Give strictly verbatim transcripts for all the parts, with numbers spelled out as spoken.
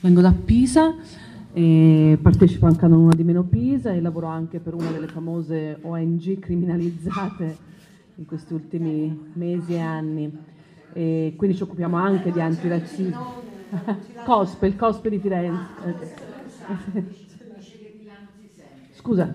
Vengo da Pisa, e partecipo anche a Non Una di Meno Pisa e lavoro anche per una delle famose O N G criminalizzate in questi ultimi mesi e anni. E quindi ci occupiamo anche di antirazzismo. COSPE, il COSPE di Firenze. Scusa.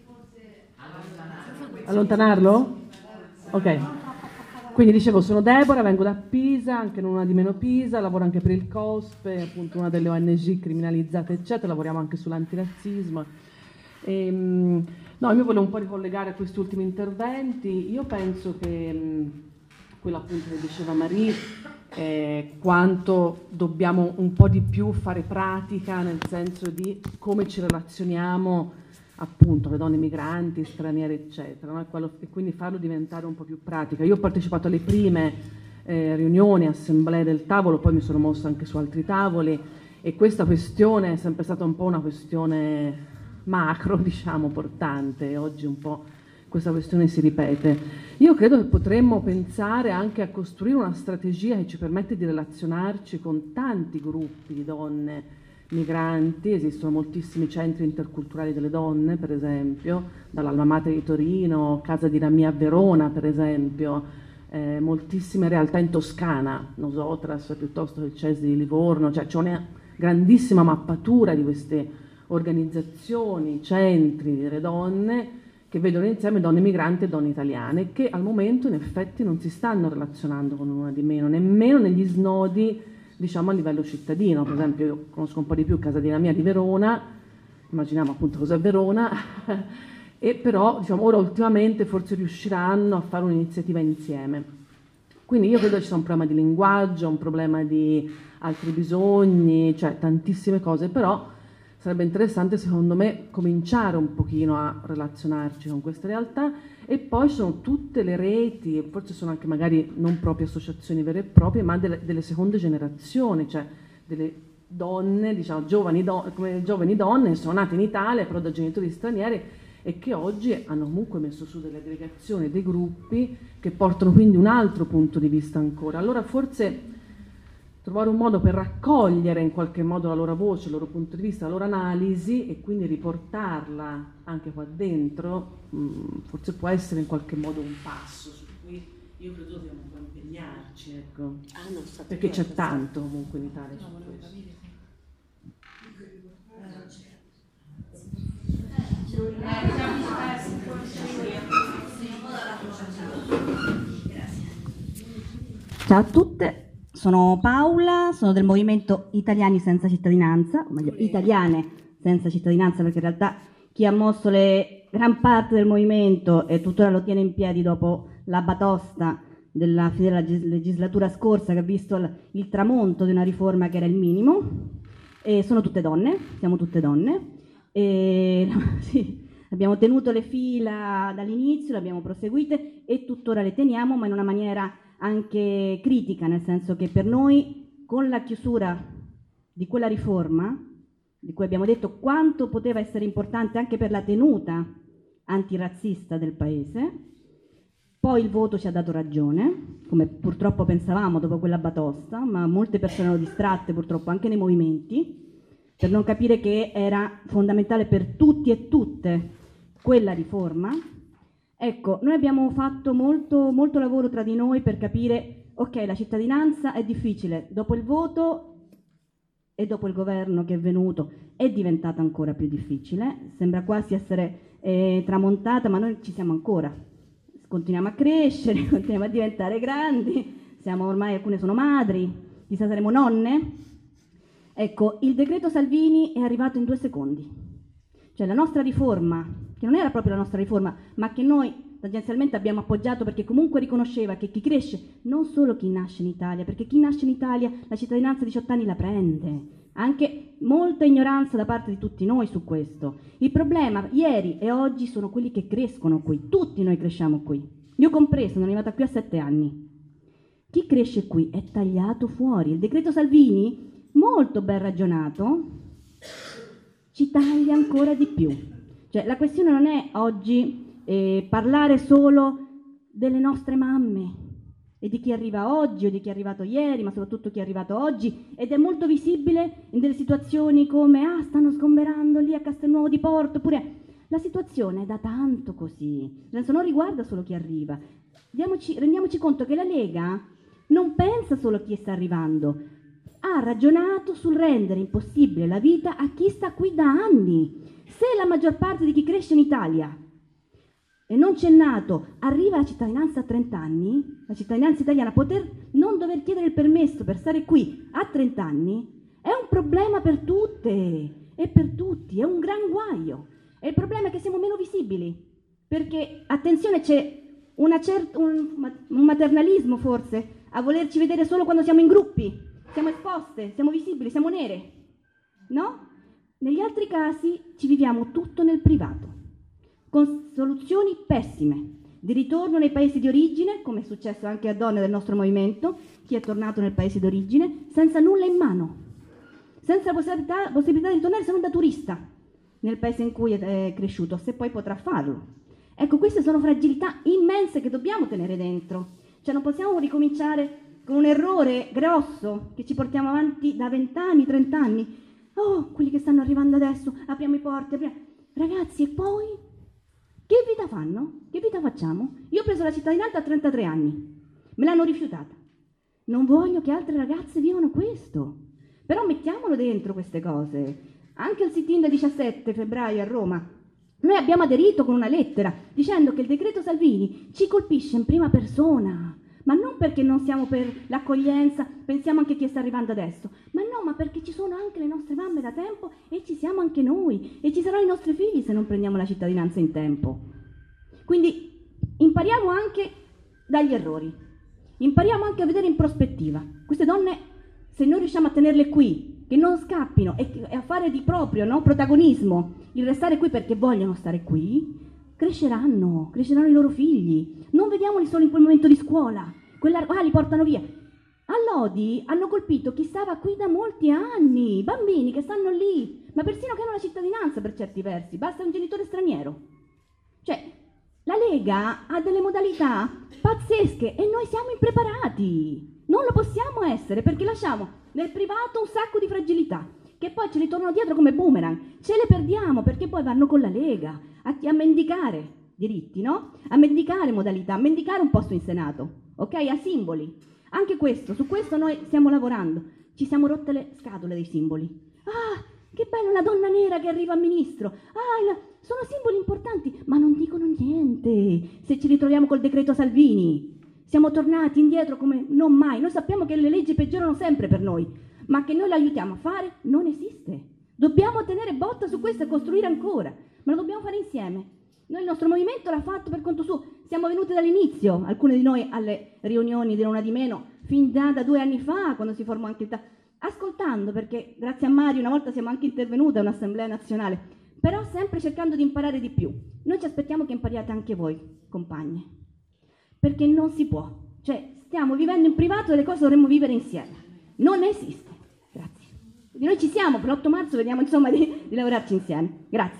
Allontanarlo? Ok. Quindi dicevo, sono Deborah, vengo da Pisa, anche Non Una di Meno Pisa, lavoro anche per il COSPE, appunto una delle O N G criminalizzate, eccetera, lavoriamo anche sull'antirazzismo. E, no, io volevo un po' ricollegare a questi ultimi interventi. Io penso che mh, quello appunto che diceva Marie, eh, quanto dobbiamo un po' di più fare pratica, nel senso di come ci relazioniamo appunto le donne migranti, straniere, eccetera, no? E quindi farlo diventare un po' più pratica. Io ho partecipato alle prime eh, riunioni, assemblee del tavolo, poi mi sono mossa anche su altri tavoli e questa questione è sempre stata un po' una questione macro, diciamo, portante, e oggi un po' questa questione si ripete. Io credo che potremmo pensare anche a costruire una strategia che ci permette di relazionarci con tanti gruppi di donne migranti. Esistono moltissimi centri interculturali delle donne, per esempio, dall'Alma Mater di Torino, Casa di Ramia a Verona, per esempio, eh, moltissime realtà in Toscana, Nosotras, piuttosto che il C E S di Livorno, cioè c'è una grandissima mappatura di queste organizzazioni, centri delle donne che vedono insieme donne migranti e donne italiane, che al momento in effetti non si stanno relazionando con una di meno, nemmeno negli snodi, diciamo, a livello cittadino. Per esempio, io conosco un po' di più Casa di Ramia di Verona, immaginiamo appunto cos'è Verona, e però diciamo, ora ultimamente forse riusciranno a fare un'iniziativa insieme. Quindi io credo ci sia un problema di linguaggio, un problema di altri bisogni, cioè tantissime cose, però sarebbe interessante secondo me cominciare un pochino a relazionarci con queste realtà. E poi sono tutte le reti, forse sono anche magari non proprio associazioni vere e proprie, ma delle, delle seconde generazioni, cioè delle donne, diciamo giovani, do, come giovani donne che sono nate in Italia però da genitori stranieri e che oggi hanno comunque messo su delle aggregazioni, dei gruppi che portano quindi un altro punto di vista ancora. Allora forse trovare un modo per raccogliere in qualche modo la loro voce, il loro punto di vista, la loro analisi e quindi riportarla anche qua dentro, mh, forse può essere in qualche modo un passo su cui io credo dobbiamo un po' impegnarci, ecco. Ah, non so, perché c'è tanto comunque in Italia su questo. Ciao a tutte. Sono Paola, sono del movimento Italiani Senza Cittadinanza, o meglio Italiane Senza Cittadinanza, perché in realtà chi ha mosso le gran parte del movimento e tuttora lo tiene in piedi dopo la batosta della fine della legislatura scorsa, che ha visto il, il tramonto di una riforma che era il minimo, e sono tutte donne, siamo tutte donne, e sì, abbiamo tenuto le fila dall'inizio, le abbiamo proseguite e tuttora le teniamo, ma in una maniera anche critica, nel senso che per noi con la chiusura di quella riforma, di cui abbiamo detto quanto poteva essere importante anche per la tenuta antirazzista del paese, poi il voto ci ha dato ragione, come purtroppo pensavamo dopo quella batosta, ma molte persone erano distratte purtroppo anche nei movimenti per non capire che era fondamentale per tutti e tutte quella riforma. Ecco, noi abbiamo fatto molto, molto lavoro tra di noi per capire, ok, la cittadinanza è difficile, dopo il voto e dopo il governo che è venuto è diventata ancora più difficile, sembra quasi essere eh, tramontata, ma noi ci siamo ancora, continuiamo a crescere, continuiamo a diventare grandi, siamo ormai, alcune sono madri, chissà saremo nonne. Ecco, il decreto Salvini è arrivato in due secondi, cioè la nostra riforma, che non era proprio la nostra riforma, ma che noi tangenzialmente abbiamo appoggiato perché comunque riconosceva che chi cresce, non solo chi nasce in Italia, perché chi nasce in Italia la cittadinanza a diciotto anni la prende, anche molta ignoranza da parte di tutti noi su questo. Il problema ieri e oggi sono quelli che crescono qui, tutti noi cresciamo qui, io compreso, sono arrivata qui a sette anni. Chi cresce qui è tagliato fuori. Il decreto Salvini, molto ben ragionato, ci taglia ancora di più. Cioè, la questione non è oggi eh, parlare solo delle nostre mamme e di chi arriva oggi o di chi è arrivato ieri, ma soprattutto chi è arrivato oggi, ed è molto visibile in delle situazioni come ah, stanno sgomberando lì a Castelnuovo di Porto, oppure la situazione è da tanto così, nel senso non riguarda solo chi arriva. Diamoci, rendiamoci conto che la Lega non pensa solo a chi sta arrivando, ha ragionato sul rendere impossibile la vita a chi sta qui da anni. Se la maggior parte di chi cresce in Italia e non c'è nato arriva alla cittadinanza a trenta anni, la cittadinanza italiana, poter non dover chiedere il permesso per stare qui a trenta anni è un problema per tutte e per tutti, è un gran guaio. E il problema è che siamo meno visibili, perché, attenzione, c'è una cert- un, un maternalismo forse a volerci vedere solo quando siamo in gruppi, siamo esposte, siamo visibili, siamo nere, no? Negli altri casi ci viviamo tutto nel privato, con soluzioni pessime, di ritorno nei paesi di origine, come è successo anche a donne del nostro movimento, chi è tornato nel paese di origine, senza nulla in mano, senza la possibilità, possibilità di ritornare se non da turista nel paese in cui è cresciuto, se poi potrà farlo. Ecco, queste sono fragilità immense che dobbiamo tenere dentro, cioè non possiamo ricominciare con un errore grosso che ci portiamo avanti da vent'anni, trent'anni. Oh, quelli che stanno arrivando adesso, apriamo i porti, apriamo... Ragazzi, e poi? Che vita fanno? Che vita facciamo? Io ho preso la cittadinanza a trentatré anni, me l'hanno rifiutata. Non voglio che altre ragazze vivano questo. Però mettiamolo dentro queste cose. Anche al sit-in del diciassette febbraio a Roma, noi abbiamo aderito con una lettera dicendo che il decreto Salvini ci colpisce in prima persona, ma non perché non siamo per l'accoglienza, pensiamo anche a chi sta arrivando adesso, ma no, ma perché ci sono anche le nostre mamme da tempo e ci siamo anche noi e ci saranno i nostri figli se non prendiamo la cittadinanza in tempo. Quindi impariamo anche dagli errori, impariamo anche a vedere in prospettiva. Queste donne, se noi riusciamo a tenerle qui, che non scappino e a fare di proprio, no, protagonismo il restare qui perché vogliono stare qui, cresceranno, cresceranno i loro figli. Non vediamoli solo in quel momento di scuola, quella, ah, li portano via. A Lodi hanno colpito chi stava qui da molti anni, bambini che stanno lì, ma persino che hanno la cittadinanza per certi versi, basta un genitore straniero. Cioè, la Lega ha delle modalità pazzesche e noi siamo impreparati. Non lo possiamo essere perché lasciamo nel privato un sacco di fragilità che poi ci ritornano dietro come boomerang, ce le perdiamo perché poi vanno con la Lega a, a mendicare diritti, no? A mendicare modalità, a mendicare un posto in Senato, ok? A simboli. Anche questo, su questo noi stiamo lavorando. Ci siamo rotte le scatole dei simboli. Ah, che bello la donna nera che arriva a ministro. Ah, la... sono simboli importanti, ma non dicono niente se ci ritroviamo col decreto Salvini. Siamo tornati indietro come non mai. Noi sappiamo che le leggi peggiorano sempre per noi, ma che noi le aiutiamo a fare non esiste. Dobbiamo tenere botta su questo e costruire ancora, ma lo dobbiamo fare insieme. Noi il nostro movimento l'ha fatto per conto suo. Siamo venuti dall'inizio, alcune di noi alle riunioni di Una di Meno, fin da, da due anni fa, quando si formò anche il ta- ascoltando, perché grazie a Mario una volta siamo anche intervenute a un'assemblea nazionale, però sempre cercando di imparare di più. Noi ci aspettiamo che impariate anche voi, compagne. Perché non si può, cioè stiamo vivendo in privato e le cose dovremmo vivere insieme, non esiste. Grazie. Quindi noi ci siamo, per l'otto marzo vediamo insomma di, di lavorarci insieme. Grazie.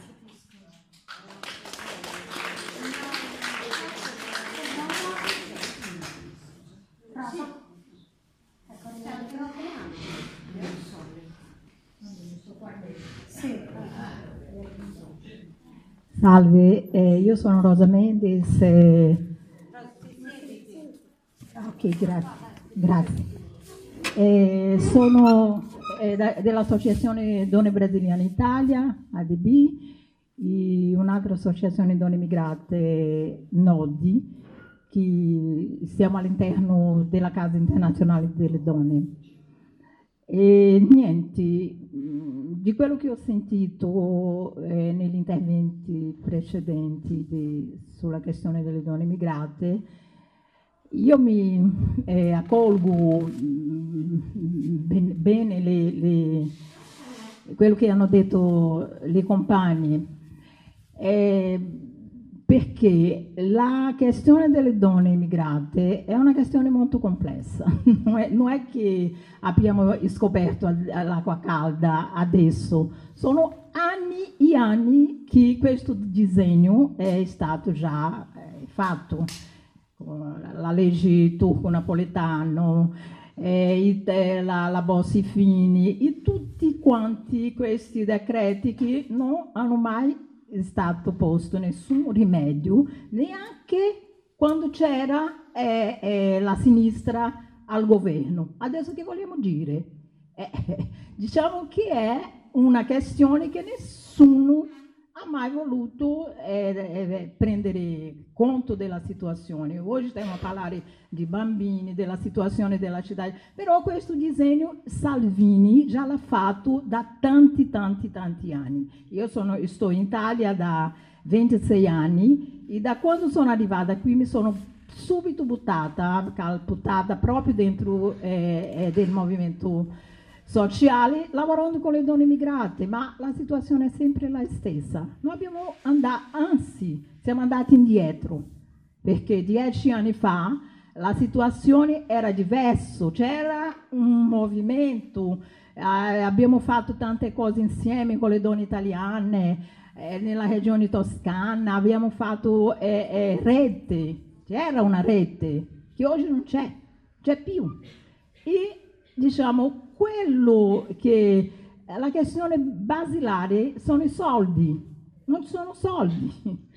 Salve, eh, io sono Rosa Mendes. Eh... Ok, grazie. grazie. Eh, sono eh, da, dell'Associazione Donne Brasiliane Italia, A D B, e un'altra associazione Donne Migrate, Nodi, che siamo all'interno della Casa Internazionale delle Donne. E niente, di quello che ho sentito eh, negli interventi precedenti di, sulla questione delle donne migrate, io mi eh, accolgo ben, bene le, le, quello che hanno detto le compagne, eh, perché la questione delle donne immigrate è una questione molto complessa. Non è, non è che abbiamo scoperto l'acqua calda adesso, sono anni e anni che questo disegno è stato già fatto. la legge turco-napoletano, eh, la, la Bossi-Fini, e tutti quanti questi decreti che non hanno mai stato posto nessun rimedio, neanche quando c'era eh, eh, la sinistra al governo. Adesso che vogliamo dire? Eh, diciamo che è una questione che nessuno ha mai voluto eh, eh, prendere conto della situazione. Oggi stiamo a parlare di bambini, della situazione della città, però questo disegno Salvini già l'ha fatto da tanti, tanti, tanti anni. Io sono, sto in Italia da ventisei anni e da quando sono arrivata qui mi sono subito buttata, calputata proprio dentro eh, del movimento sociale, lavorando con le donne immigrate, ma la situazione è sempre la stessa. Noi abbiamo andato, anzi, siamo andati indietro, perché dieci anni fa la situazione era diversa, c'era un movimento, eh, abbiamo fatto tante cose insieme con le donne italiane, eh, nella regione toscana, abbiamo fatto eh, eh, rete, c'era una rete che oggi non c'è, c'è più. E diciamo, quello che la questione basilare sono i soldi, non ci sono soldi.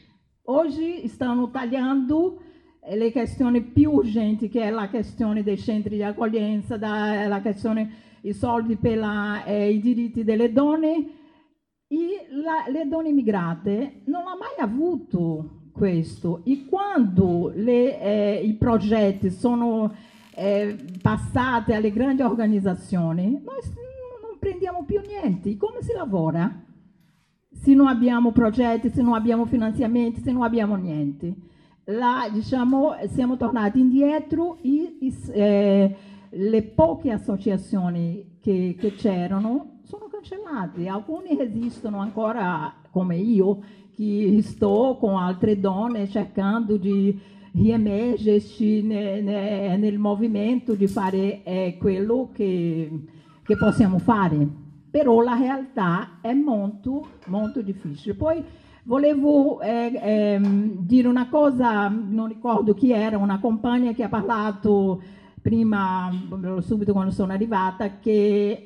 Oggi stanno tagliando le questioni più urgenti, che è la questione dei centri di accoglienza, da, la questione i soldi per la, eh, i diritti delle donne, e la, le donne immigrate non hanno mai avuto questo. E quando le, eh, i progetti sono Eh, passate alle grandi organizzazioni, noi non prendiamo più niente. Come si lavora se non abbiamo progetti, se non abbiamo finanziamenti, se non abbiamo niente? La, diciamo, siamo tornati indietro e, e eh, le poche associazioni che, che c'erano sono cancellate. Alcune esistono ancora, come io, che sto con altre donne cercando di riemergerci ne, ne, nel movimento, di fare eh, quello che, che possiamo fare, però la realtà è molto, molto difficile. Poi volevo eh, eh, dire una cosa, non ricordo chi era, una compagna che ha parlato prima, subito quando sono arrivata, che,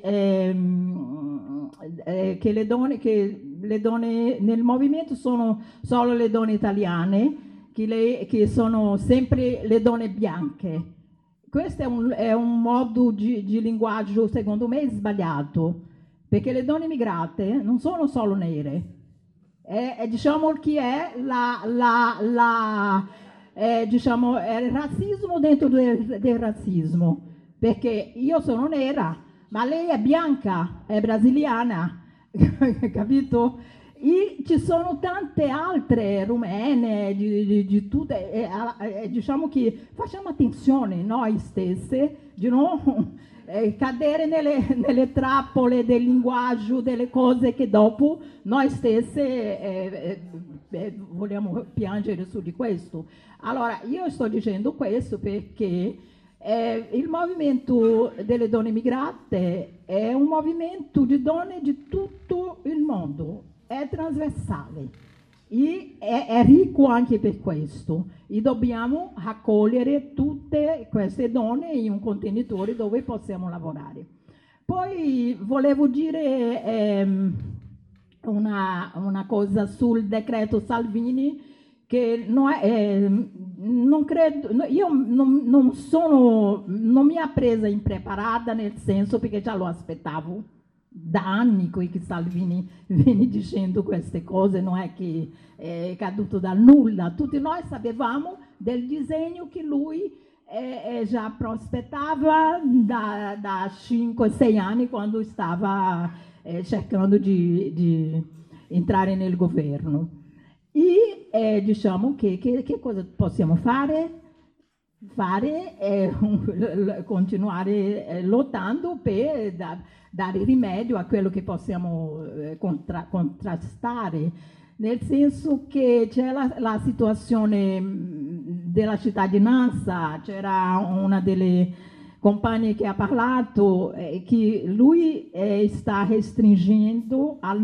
ehm, eh, che, le, donne, che le donne nel movimento sono solo le donne italiane, Che, le, che sono sempre le donne bianche. Questo è un, è un modo di, di linguaggio, secondo me, sbagliato, perché le donne immigrate non sono solo nere. È, è, diciamo che è, la, la, la, è, diciamo, è il razzismo dentro del, del razzismo, perché io sono nera, ma lei è bianca, è brasiliana, capito? E ci sono tante altre rumene, di, di, di tutte, e, e, diciamo che facciamo attenzione noi stesse di non eh, cadere nelle, nelle trappole del linguaggio, delle cose che dopo noi stesse eh, eh, vogliamo piangere su di questo. Allora, io sto dicendo questo perché eh, il movimento delle donne immigrate è un movimento di donne di tutto il mondo, è trasversale e è, è ricco anche per questo, e dobbiamo raccogliere tutte queste donne in un contenitore dove possiamo lavorare. Poi volevo dire ehm, una, una cosa sul decreto Salvini, che non, è, eh, non credo, io non, non sono, non mi ha presa impreparata, nel senso, perché già lo aspettavo da anni che Salvini viene dicendo queste cose, non è che è caduto dal nulla. Tutti noi sapevamo del disegno che lui eh, eh, già prospettava da, da cinque sei anni, quando stava eh, cercando di, di entrare nel governo. E eh, diciamo che, che, che cosa possiamo fare? Fare eh, continuare eh, lottando per da, dare rimedio a quello che possiamo eh, contra, contrastare, nel senso che c'è la, la situazione della cittadinanza. C'era una delle compagne che ha parlato eh, che lui eh, sta restringendo al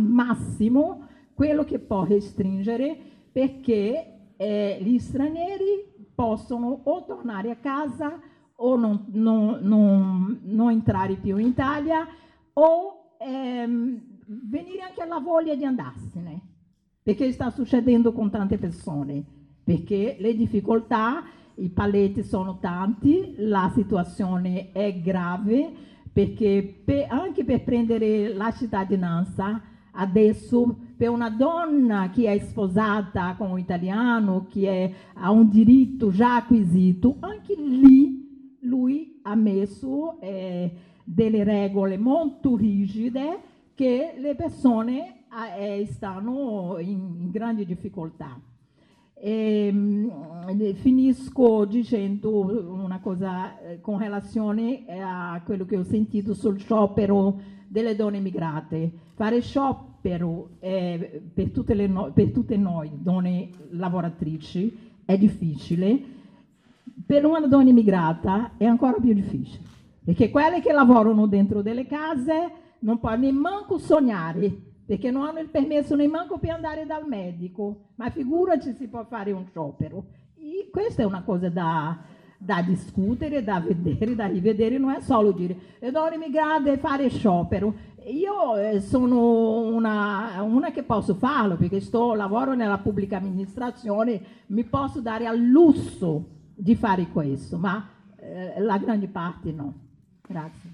massimo quello che può restringere, perché eh, gli stranieri possono o tornare a casa o non, non, non, non entrare più in Italia o ehm, venire anche alla voglia di andarsene, perché sta succedendo con tante persone, perché le difficoltà, i paletti sono tanti, la situazione è grave, perché per, anche per prendere la cittadinanza adesso per una donna che è sposata con un italiano, che è, ha un diritto già acquisito, anche lì lui ha messo eh, delle regole molto rigide che le persone eh, stanno in, in grandi difficoltà. E, mh, finisco dicendo una cosa eh, con relazione a quello che ho sentito sul sciopero delle donne immigrate. Fare sciopero eh, per, tutte le no- per tutte noi donne lavoratrici è difficile, per una donna immigrata è ancora più difficile, perché quelle che lavorano dentro delle case non possono nemmeno sognare, perché non hanno il permesso nemmeno per andare dal medico, ma figuraci si può fare un sciopero. E questa è una cosa da, da discutere, da vedere, da rivedere, non è solo dire le donne immigrate fare sciopero. Io eh, sono una, una che posso farlo, perché sto, lavoro nella pubblica amministrazione, mi posso dare al lusso di fare questo, ma eh, la grande parte no. Grazie.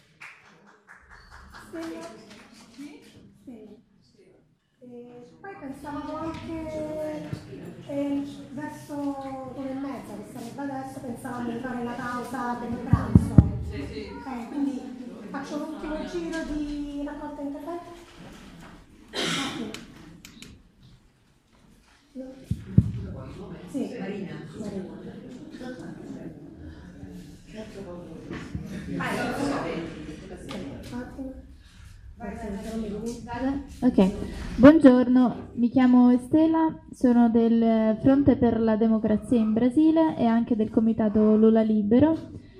E poi pensavamo anche eh, verso l'una e mezza, che sarebbe adesso, pensavamo di fare la pausa per il pranzo. Sì, sì. Eh, quindi faccio l'ultimo giro di raccolta interventi. Sì, Marina. Marina. Ok, buongiorno, mi chiamo Estela, sono del Fronte per la Democrazia in Brasile e anche del Comitato Lula Libero.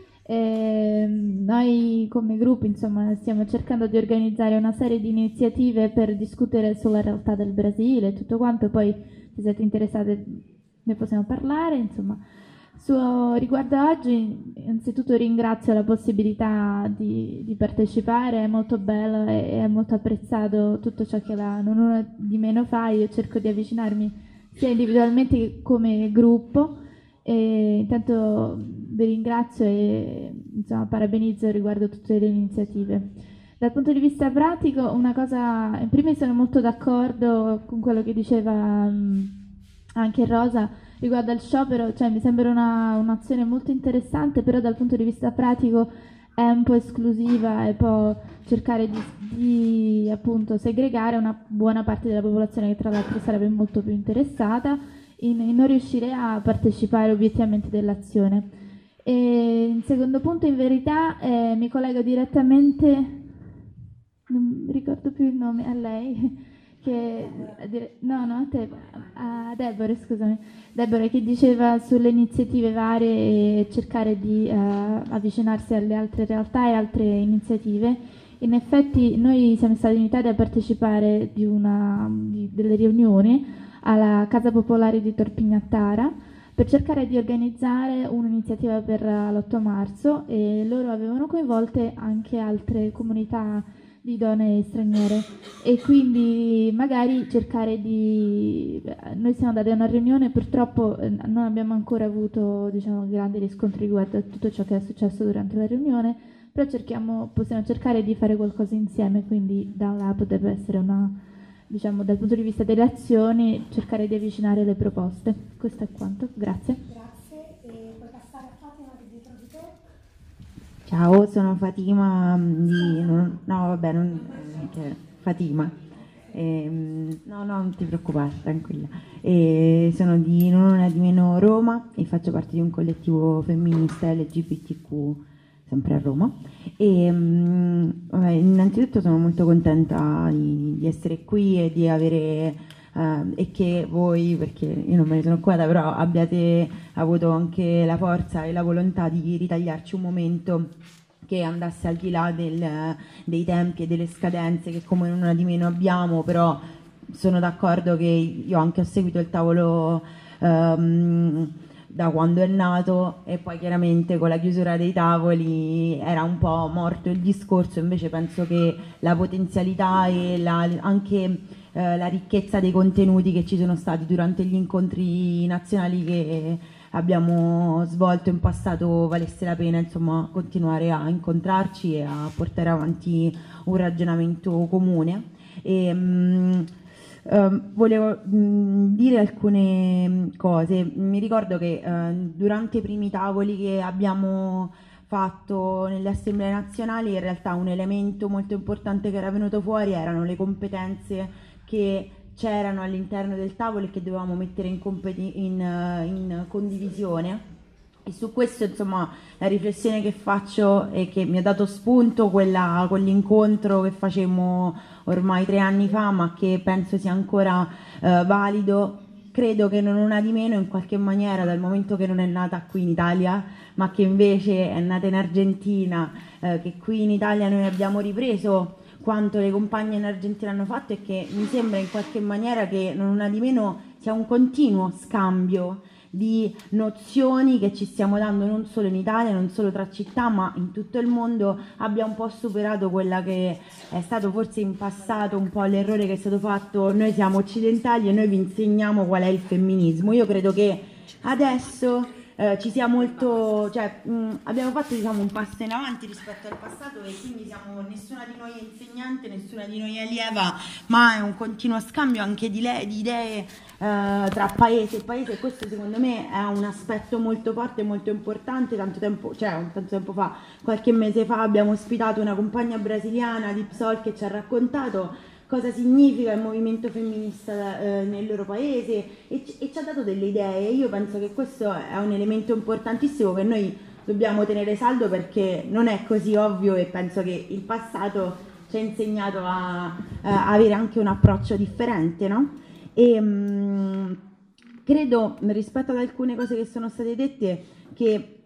E noi come gruppo, insomma, stiamo cercando di organizzare una serie di iniziative per discutere sulla realtà del Brasile e tutto quanto, poi se siete interessati ne possiamo parlare, insomma. Su, riguardo a oggi, innanzitutto ringrazio la possibilità di, di partecipare, è molto bello e è molto apprezzato tutto ciò che la Non Una Di Meno fa. Io cerco di avvicinarmi sia individualmente che come gruppo e intanto vi ringrazio e insomma parabenizzo riguardo a tutte le iniziative. Dal punto di vista pratico, una cosa, in primis sono molto d'accordo con quello che diceva um, anche Rosa riguardo al sciopero, cioè mi sembra una, un'azione molto interessante, però dal punto di vista pratico è un po' esclusiva e può cercare di, di appunto segregare una buona parte della popolazione che tra l'altro sarebbe molto più interessata in, in non riuscire a partecipare obiettivamente dell'azione. E in secondo punto, in verità, eh, mi collego direttamente, non mi ricordo più il nome, a lei, che, no, no, a te, a Deborah, scusami, Deborah, che diceva sulle iniziative varie e cercare di uh, avvicinarsi alle altre realtà e altre iniziative. In effetti noi siamo stati invitati a partecipare di una, di, delle riunioni alla Casa Popolare di Torpignattara per cercare di organizzare un'iniziativa per l'otto marzo, e loro avevano coinvolte anche altre comunità di donne straniere e quindi magari cercare di... Noi siamo andati a una riunione, purtroppo non abbiamo ancora avuto, diciamo, grandi riscontri riguardo a tutto ciò che è successo durante la riunione, però cerchiamo, possiamo cercare di fare qualcosa insieme, quindi da là potrebbe essere una, diciamo, dal punto di vista delle azioni, cercare di avvicinare le proposte. Questo è quanto, grazie. Grazie, e puoi passare a Fatima che dietro di te? Ciao, sono Fatima di... No, vabbè, non... eh, Fatima. Eh, no, no, non ti preoccupare, tranquilla. Eh, sono di Non Una Di Meno Roma e faccio parte di un collettivo femminista L G B T Q sempre a Roma. E, mh, vabbè, innanzitutto sono molto contenta di, di essere qui e di avere... Uh, e che voi, perché io non me ne sono occupata, però abbiate avuto anche la forza e la volontà di ritagliarci un momento che andasse al di là del, dei tempi e delle scadenze che come Non Una Di Meno abbiamo, però sono d'accordo che io anche ho seguito il tavolo um, da quando è nato, e poi chiaramente con la chiusura dei tavoli era un po' morto il discorso. Invece penso che la potenzialità e la, anche eh, la ricchezza dei contenuti che ci sono stati durante gli incontri nazionali che abbiamo svolto in passato valesse la pena, insomma, continuare a incontrarci e a portare avanti un ragionamento comune. E, mh, Uh, volevo mh, dire alcune cose. Mi ricordo che uh, durante i primi tavoli che abbiamo fatto nelle assemblee nazionali, in realtà un elemento molto importante che era venuto fuori erano le competenze che c'erano all'interno del tavolo e che dovevamo mettere in, in, uh, in condivisione. E su questo, insomma, la riflessione che faccio e che mi ha dato spunto quella, quell'incontro che facemmo ormai tre anni fa, ma che penso sia ancora eh, valido, credo che non una di meno, in qualche maniera, dal momento che non è nata qui in Italia, ma che invece è nata in Argentina, eh, che qui in Italia noi abbiamo ripreso quanto le compagne in Argentina hanno fatto, e che mi sembra in qualche maniera che non una di meno sia un continuo scambio di nozioni che ci stiamo dando non solo in Italia, non solo tra città, ma in tutto il mondo. Abbia un po' superato quella che è stato forse in passato un po' l'errore che è stato fatto: noi siamo occidentali e noi vi insegniamo qual è il femminismo. Io credo che adesso eh, ci sia molto, cioè mh, abbiamo fatto, diciamo, un passo in avanti rispetto al passato, e quindi siamo, nessuna di noi è insegnante, nessuna di noi è allieva, ma è un continuo scambio anche di, le, di idee Uh, tra paese e paese, e questo secondo me è un aspetto molto forte e molto importante. Tanto tempo, cioè un tanto tempo fa, qualche mese fa, abbiamo ospitato una compagna brasiliana di P SOL che ci ha raccontato cosa significa il movimento femminista eh, nel loro paese, e, e ci ha dato delle idee. Io penso che questo è un elemento importantissimo che noi dobbiamo tenere saldo, perché non è così ovvio, e penso che il passato ci ha insegnato a, a avere anche un approccio differente, no? E mh, credo, rispetto ad alcune cose che sono state dette, che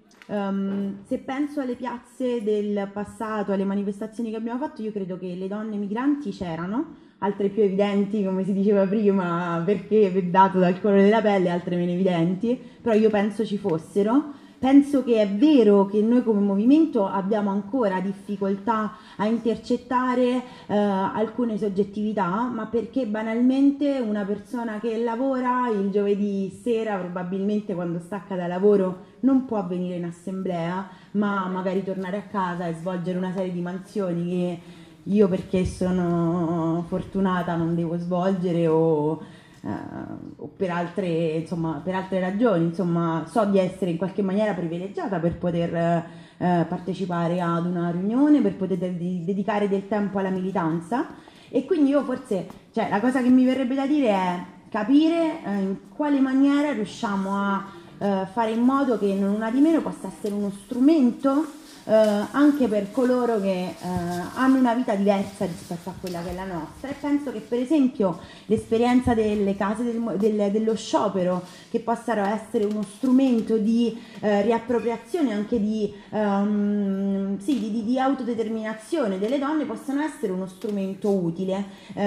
um, se penso alle piazze del passato, alle manifestazioni che abbiamo fatto, io credo che le donne migranti c'erano, altre più evidenti, come si diceva prima, perché dato dal colore della pelle, altre meno evidenti, però io penso ci fossero. Penso che è vero che noi come movimento abbiamo ancora difficoltà a intercettare eh, alcune soggettività, ma perché banalmente una persona che lavora il giovedì sera, probabilmente quando stacca da lavoro, non può venire in assemblea, ma magari tornare a casa e svolgere una serie di mansioni che io, perché sono fortunata, non devo svolgere, o Uh, o per altre, insomma, per altre ragioni, insomma, so di essere in qualche maniera privilegiata per poter uh, partecipare ad una riunione, per poter de- dedicare del tempo alla militanza. E quindi io forse, cioè, la cosa che mi verrebbe da dire è capire uh, in quale maniera riusciamo a uh, fare in modo che non una di meno possa essere uno strumento Uh, anche per coloro che uh, hanno una vita diversa rispetto a quella che è la nostra. E penso che per esempio l'esperienza delle case del, del, dello sciopero, che possano essere uno strumento di uh, riappropriazione, anche di, um, sì, di, di, di autodeterminazione delle donne, possano essere uno strumento utile.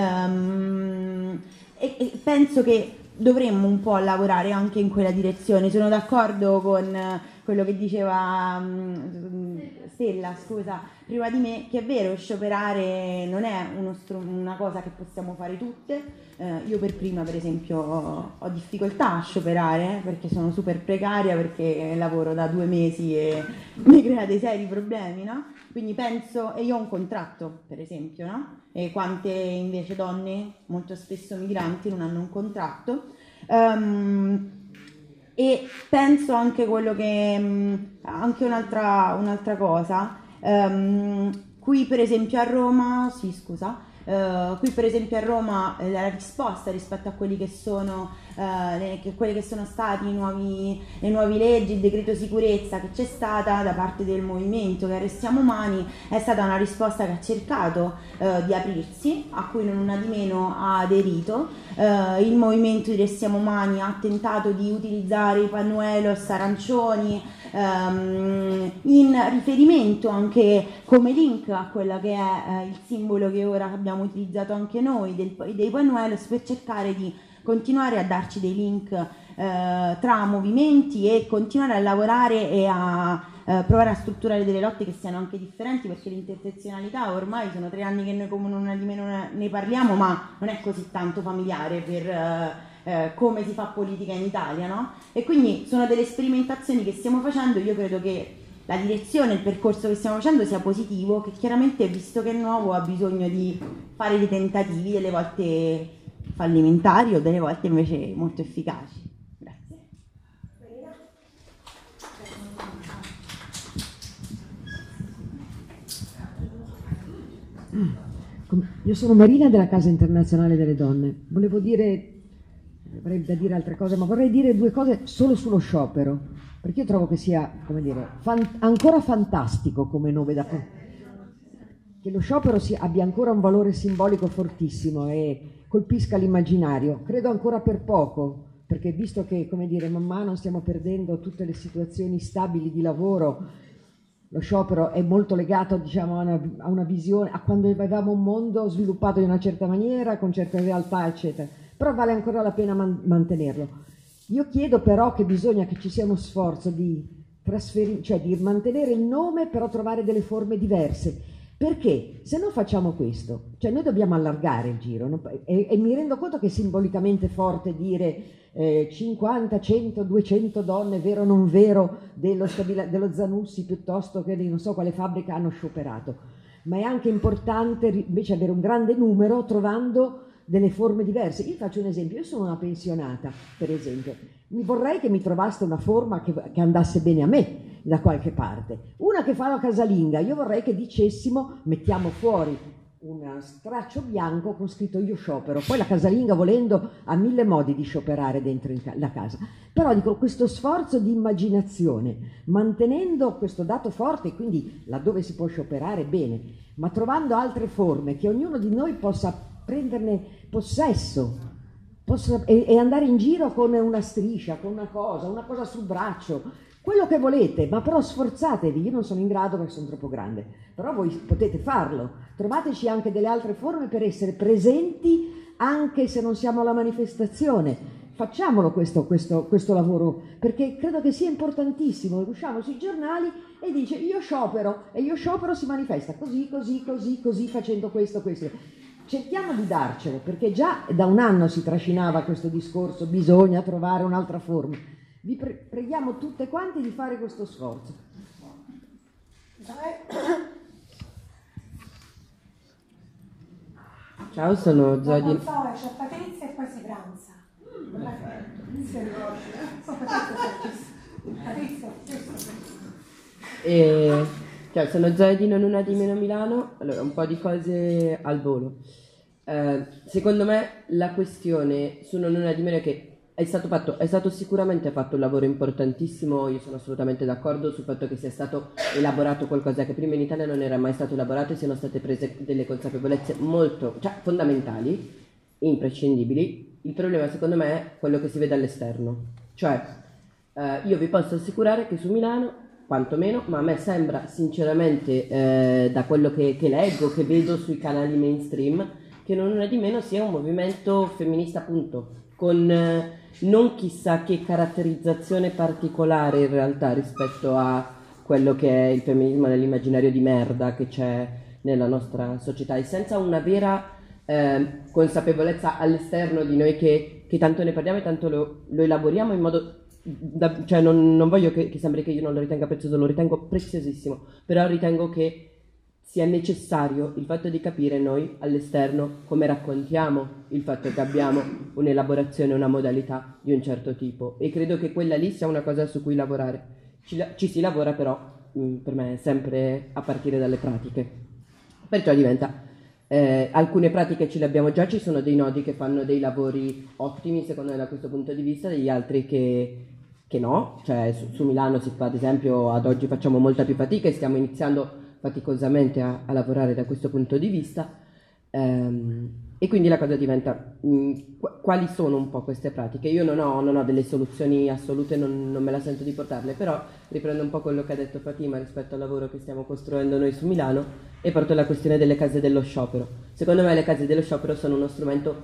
Um, e, e penso che dovremmo un po' lavorare anche in quella direzione. Sono d'accordo con quello che diceva um, Stella, scusa, prima di me, che è vero, scioperare non è uno str- una cosa che possiamo fare tutte. Eh, io per prima, per esempio, ho, ho difficoltà a scioperare, perché sono super precaria, perché lavoro da due mesi e mi crea dei seri problemi, no? Quindi penso, e io ho un contratto, per esempio, no? E quante invece donne, molto spesso migranti, non hanno un contratto. Um, E penso anche quello che, anche un'altra, un'altra cosa, um, qui per esempio a Roma, sì scusa, uh, qui per esempio a Roma eh, la risposta rispetto a quelli che sono, uh, le, che, quelli che sono stati i nuovi, le nuove leggi, il decreto sicurezza che c'è stata da parte del movimento che Restiamo Umani, è stata una risposta che ha cercato uh, di aprirsi, a cui non una di meno ha aderito. Uh, il movimento di Restiamo Umani ha tentato di utilizzare i panuelos arancioni um, in riferimento anche come link a quella che è uh, il simbolo che ora abbiamo abbiamo utilizzato anche noi del, dei Buñuelos per cercare di continuare a darci dei link eh, tra movimenti e continuare a lavorare e a eh, provare a strutturare delle lotte che siano anche differenti, perché l'intersezionalità ormai sono tre anni che noi come non di meno ne parliamo, ma non è così tanto familiare per eh, eh, come si fa politica in Italia, no? E quindi sono delle sperimentazioni che stiamo facendo. Io credo che la direzione, il percorso che stiamo facendo sia positivo, che chiaramente, visto che è nuovo, ha bisogno di fare dei tentativi, delle volte fallimentari o delle volte invece molto efficaci. Grazie. Io sono Marina della Casa Internazionale delle Donne. Volevo dire, avrei da dire altre cose, ma vorrei dire due cose solo sullo sciopero, perché io trovo che sia, come dire, fan, ancora fantastico come nome da che lo sciopero sia, abbia ancora un valore simbolico fortissimo e colpisca l'immaginario. Credo ancora per poco, perché visto che, come dire, man mano stiamo perdendo tutte le situazioni stabili di lavoro, lo sciopero è molto legato, diciamo, a una, a una visione, a quando avevamo un mondo sviluppato in una certa maniera, con certe realtà, eccetera. Però vale ancora la pena man- mantenerlo. Io chiedo però che bisogna che ci sia uno sforzo di trasferire, cioè di mantenere il nome, però trovare delle forme diverse. Perché se non facciamo questo, cioè noi dobbiamo allargare il giro, no? e, e mi rendo conto che è simbolicamente forte dire eh, cinquanta, cento, duecento donne, vero o non vero, dello, stabila, dello Zanussi piuttosto che di non so quale fabbrica hanno scioperato, ma è anche importante invece avere un grande numero trovando delle forme diverse. Io faccio un esempio, io sono una pensionata, per esempio, mi vorrei che mi trovaste una forma che, che andasse bene a me da qualche parte, una che fa la casalinga. Io vorrei che dicessimo, mettiamo fuori un straccio bianco con scritto io sciopero, poi la casalinga volendo ha mille modi di scioperare dentro la casa, però dico questo sforzo di immaginazione, mantenendo questo dato forte, quindi laddove si può scioperare bene, ma trovando altre forme che ognuno di noi possa prenderne possesso possa, e, e andare in giro con una striscia, con una cosa, una cosa sul braccio, quello che volete, ma però sforzatevi. Io non sono in grado perché sono troppo grande, però voi potete farlo. Trovateci anche delle altre forme per essere presenti anche se non siamo alla manifestazione. Facciamolo questo, questo, questo lavoro, perché credo che sia importantissimo. Usciamo sui giornali e dice io sciopero, e io sciopero si manifesta così, così, così, così, facendo questo, questo. Cerchiamo di darcelo, perché già da un anno si trascinava questo discorso, bisogna trovare un'altra forma. Vi pre- preghiamo tutte quante di fare questo sforzo. Ciao, sono Zoe di... C'è Patrizia e poi si pranza. E... Ciao, sono Zoe di Non Una di Meno Milano. Allora, un po' di cose al volo. Eh, secondo me la questione su Non Una di Meno è che È stato, fatto, è stato sicuramente fatto un lavoro importantissimo. Io sono assolutamente d'accordo sul fatto che sia stato elaborato qualcosa che prima in Italia non era mai stato elaborato e siano state prese delle consapevolezze molto, cioè fondamentali, imprescindibili. Il problema secondo me è quello che si vede all'esterno, cioè eh, io vi posso assicurare che su Milano, quantomeno, ma a me sembra sinceramente eh, da quello che, che leggo, che vedo sui canali mainstream, che Non Una di Meno sia un movimento femminista appunto, con eh, non chissà che caratterizzazione particolare in realtà rispetto a quello che è il femminismo nell'immaginario di merda che c'è nella nostra società, e senza una vera eh, consapevolezza all'esterno di noi che, che tanto ne parliamo e tanto lo, lo elaboriamo in modo da, cioè non, non voglio che, che sembri che io non lo ritenga prezioso, lo ritengo preziosissimo, però ritengo che sia necessario il fatto di capire noi all'esterno come raccontiamo il fatto che abbiamo un'elaborazione, una modalità di un certo tipo, e credo che quella lì sia una cosa su cui lavorare. Ci, ci si lavora però, mh, per me, sempre a partire dalle pratiche. Perciò diventa, eh, alcune pratiche ce le abbiamo già, ci sono dei nodi che fanno dei lavori ottimi secondo me da questo punto di vista, degli altri che, che no, cioè su, su Milano si fa ad esempio, ad oggi facciamo molta più fatica e stiamo iniziando faticosamente a, a lavorare da questo punto di vista, ehm, e quindi la cosa diventa mh, quali sono un po' queste pratiche. Io non ho, non ho delle soluzioni assolute, non, non me la sento di portarle, però riprendo un po' quello che ha detto Fatima rispetto al lavoro che stiamo costruendo noi su Milano, e porto la questione delle case dello sciopero. Secondo me le case dello sciopero sono uno strumento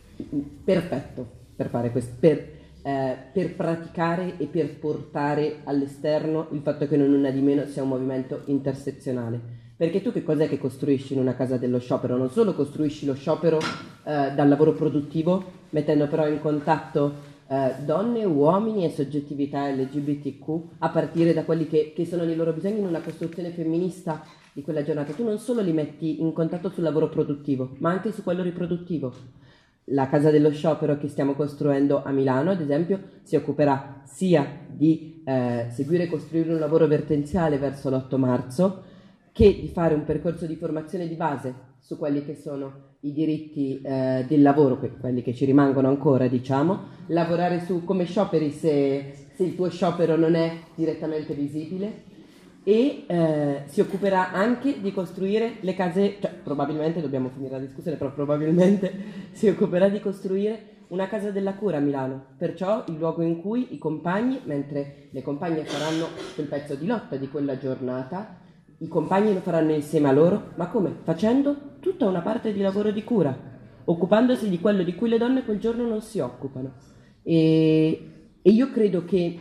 perfetto per fare questo, per, eh, per praticare e per portare all'esterno il fatto che non una di meno sia un movimento intersezionale. Perché tu che cos'è che costruisci in una casa dello sciopero? Non solo costruisci lo sciopero eh, dal lavoro produttivo, mettendo però in contatto eh, donne, uomini e soggettività L G B T Q a partire da quelli che, che sono i loro bisogni in una costruzione femminista di quella giornata. Tu non solo li metti in contatto sul lavoro produttivo, ma anche su quello riproduttivo. La casa dello sciopero che stiamo costruendo a Milano, ad esempio, si occuperà sia di eh, seguire e costruire un lavoro vertenziale verso l'otto marzo, che di fare un percorso di formazione di base su quelli che sono i diritti eh, del lavoro, quelli che ci rimangono ancora, diciamo, lavorare su come scioperi se, se il tuo sciopero non è direttamente visibile, e eh, si occuperà anche di costruire le case, cioè probabilmente, dobbiamo finire la discussione, però probabilmente si occuperà di costruire una casa della cura a Milano, perciò il luogo in cui i compagni, mentre le compagne faranno quel pezzo di lotta di quella giornata, i compagni lo faranno insieme a loro, ma come? Facendo tutta una parte di lavoro di cura, occupandosi di quello di cui le donne quel giorno non si occupano. E, e io credo che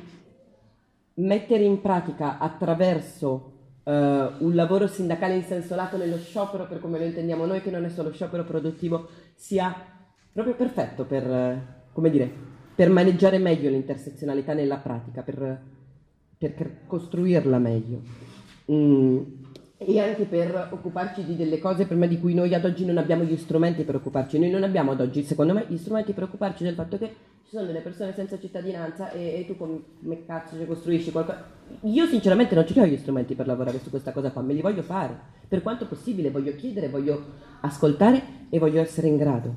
mettere in pratica attraverso uh, un lavoro sindacale in senso lato nello sciopero, per come lo intendiamo noi, che non è solo sciopero produttivo, sia proprio perfetto per, uh, come dire, per maneggiare meglio l'intersezionalità nella pratica, per, per costruirla meglio. Mm, e anche per occuparci di delle cose prima di cui noi ad oggi non abbiamo gli strumenti per occuparci. Noi non abbiamo ad oggi, secondo me, gli strumenti per occuparci del fatto che ci sono delle persone senza cittadinanza e, e tu come, come cazzo ci costruisci qualcosa. Io sinceramente non ci ho gli strumenti per lavorare su questa cosa qua, me li voglio fare, per quanto possibile voglio chiedere, voglio ascoltare e voglio essere in grado.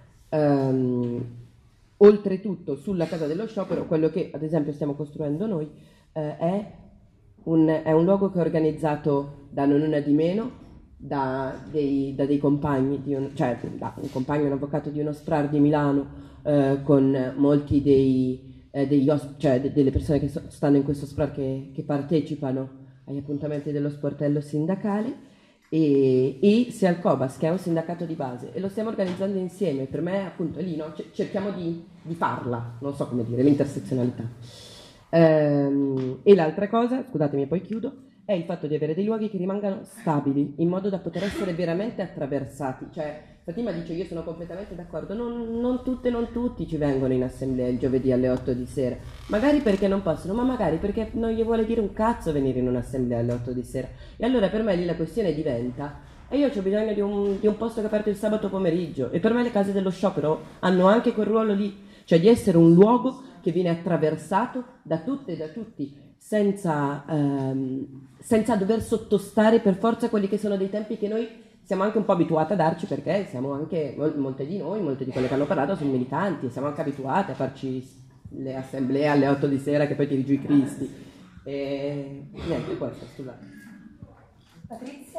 Um, oltretutto sulla casa dello sciopero, quello che ad esempio stiamo costruendo noi eh, è Un, è un luogo che è organizzato da non una di meno, da dei, da dei compagni, di un, cioè da un compagno, un avvocato di uno SPRAR di Milano, eh, con molti dei, eh, degli os- cioè de- delle persone che so- stanno in questo SPRAR che, che partecipano agli appuntamenti dello sportello sindacale, e, e Seal Cobas, che è un sindacato di base, e lo stiamo organizzando insieme. Per me appunto è lì, no? C- cerchiamo di, di farla, non so come dire, l'intersezionalità. Ehm, e l'altra cosa, scusatemi e poi chiudo, è il fatto di avere dei luoghi che rimangano stabili in modo da poter essere veramente attraversati. Cioè Fatima dice: io sono completamente d'accordo, non, non tutte, non tutti ci vengono in assemblea il giovedì alle otto di sera, magari perché non possono, ma magari perché non gli vuole dire un cazzo venire in un'assemblea alle otto di sera. E allora per me lì la questione diventa: e io ho bisogno di un, di un posto che è aperto il sabato pomeriggio. E per me le case dello sciopero hanno anche quel ruolo lì, cioè di essere un luogo che viene attraversato da tutte e da tutti, senza, ehm, senza dover sottostare per forza quelli che sono dei tempi che noi siamo anche un po' abituati a darci, perché siamo anche, molte di noi, molte di quelle che hanno parlato sono militanti, siamo anche abituati a farci le assemblee alle otto di sera che poi tiri giù i cristi. E niente, questo, scusate. Patrizia?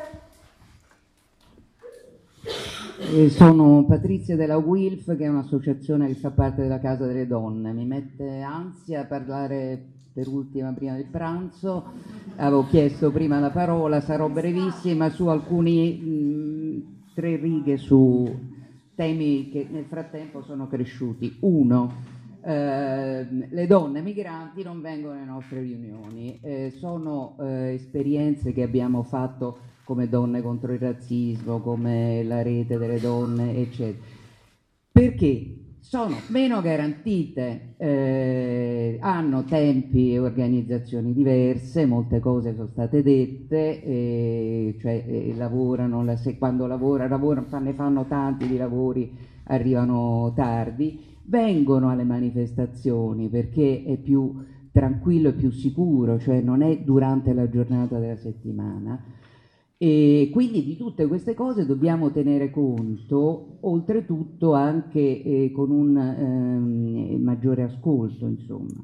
Sono Patrizia della W I L F, che è un'associazione che fa parte della Casa delle Donne. Mi mette ansia parlare per ultima prima del pranzo, avevo chiesto prima la parola, sarò brevissima su alcuni mh, tre righe su temi che nel frattempo sono cresciuti. Uno, eh, le donne migranti non vengono alle nostre riunioni, eh, sono eh, esperienze che abbiamo fatto come Donne contro il razzismo, come la rete delle donne, eccetera, perché sono meno garantite, eh, hanno tempi e organizzazioni diverse, molte cose sono state dette, eh, cioè eh, lavorano, la, se, quando lavorano, lavorano ne fanno tanti di lavori, arrivano tardi, vengono alle manifestazioni perché è più tranquillo e più sicuro, cioè non è durante la giornata della settimana. E quindi di tutte queste cose dobbiamo tenere conto, oltretutto anche eh, con un ehm, maggiore ascolto, insomma.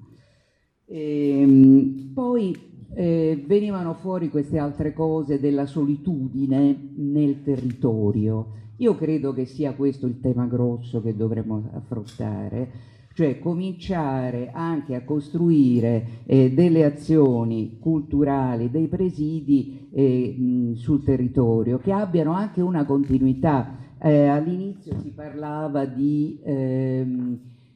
E, poi eh, venivano fuori queste altre cose della solitudine nel territorio. Io credo che sia questo il tema grosso che dovremmo affrontare, cioè cominciare anche a costruire eh, delle azioni culturali, dei presidi eh, mh, sul territorio che abbiano anche una continuità. Eh, all'inizio si parlava di, ehm,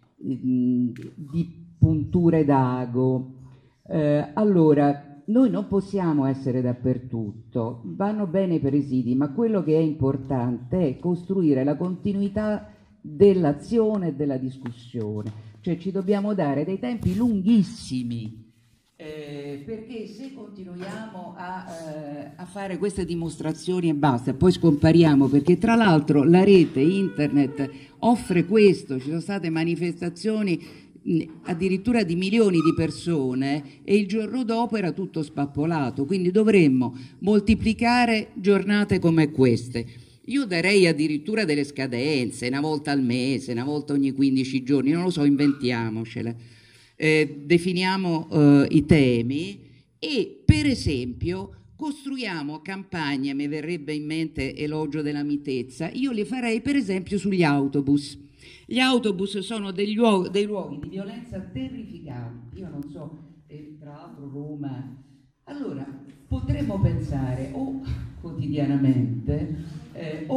di punture d'ago. Eh, allora, noi non possiamo essere dappertutto, vanno bene i presidi, ma quello che è importante è costruire la continuità dell'azione e della discussione, cioè ci dobbiamo dare dei tempi lunghissimi, eh, perché se continuiamo a, eh, a fare queste dimostrazioni e basta, e poi scompariamo, perché tra l'altro la rete internet offre questo, ci sono state manifestazioni addirittura di milioni di persone e il giorno dopo era tutto spappolato, quindi dovremmo moltiplicare giornate come queste. Io darei addirittura delle scadenze, una volta al mese, una volta ogni quindici giorni, non lo so, inventiamocele, eh, definiamo eh, i temi e per esempio costruiamo campagne, mi verrebbe in mente elogio della mitezza, io le farei per esempio sugli autobus. Gli autobus sono degli luoghi, dei luoghi di violenza terrificanti, io non so, eh, tra l'altro Roma, allora potremmo pensare o quotidianamente eh,